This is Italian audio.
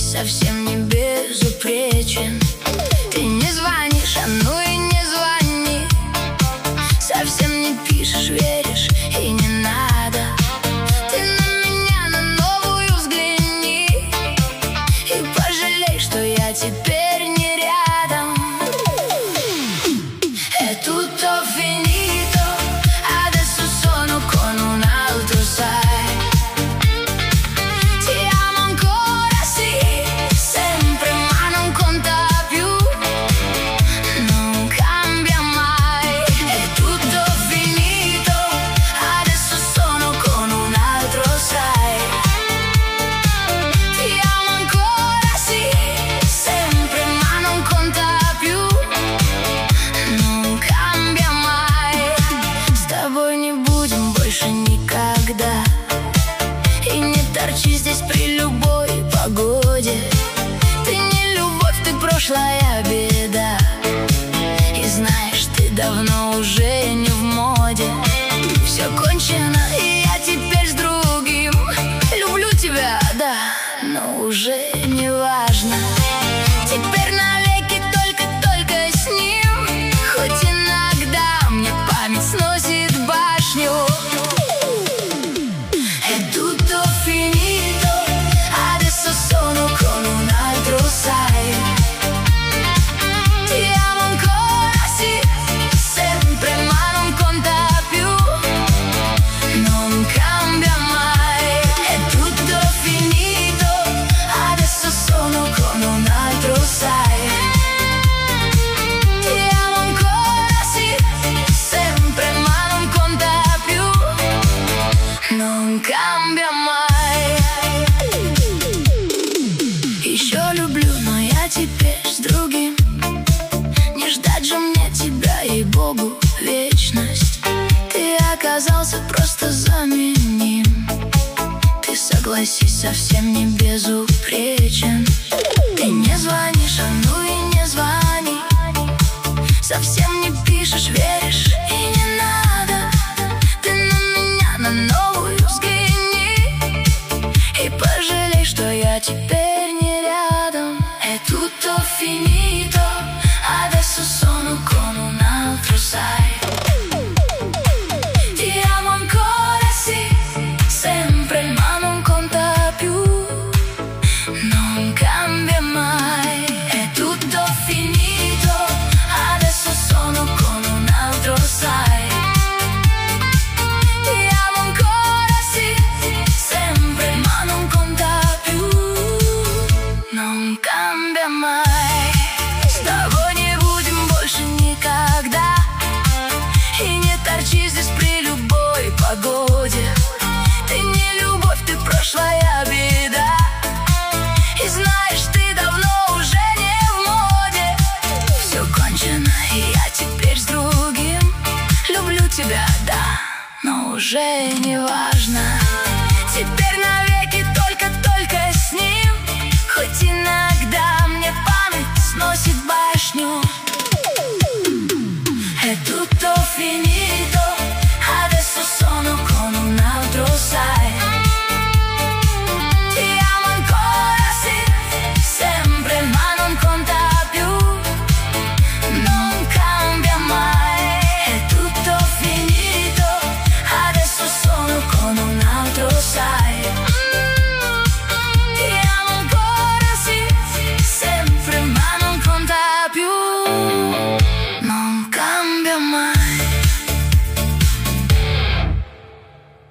совсем не безупречен. Ты не звонишь, а ну и не звони. Совсем не пишешь, веришь, и не надо. Ты на меня на новую взгляни и пожалей, что я теперь не рядом. È tutto finito, adesso sono con un altro, sai. Ti amo ancora, sì, sempre, ma non conta più, non cambia mai. È tutto finito, adesso sono con un altro, sai. Ti amo ancora, sì, sempre, ma non conta più, non cambia mai. С тобой не будем больше никогда, и не торчи здесь при любой погоде. Ты не любовь, ты прошлая беда, и знаешь, ты давно уже не в моде. Все кончено, и я теперь с другим. Люблю тебя, да, но уже не важно. Теперь навеки только с ним, хоть иногда мне память сносит башню. È tutto finito, adesso sono con un altro, sai. Ti amo ancora, sì, sempre, ma non conta più, non cambia mai. È tutto finito, adesso sono con un altro, sai. Ti amo ancora, sì, sempre, ma non conta più, non cambia mai. Еще люблю, но я теперь с другим. Не ждать же мне тебя, ей-богу, вечность. Ты оказался просто заменим. Ты, согласись, совсем не безупречен. Ты не звонишь, а ну и не звони. Совсем не пишешь, веришь, и не надо. Ты на меня на новую взгляни и пожалей, что я теперь не рядом. È tutto finito, adesso sono con un altro, sai. Ti amo ancora, sì, sempre, ma non conta più, non cambia mai. È tutto finito, adesso sono con un altro, sai. Ti amo ancora, sì, sempre, ma non conta più, non cambia mai. С тобой не будем больше никогда, и не торчи здесь при любой погоде. Ты не любовь, ты прошлая беда, и знаешь, ты давно уже не в моде. Все кончено, и я теперь с другим. Люблю тебя, да, но уже не важно.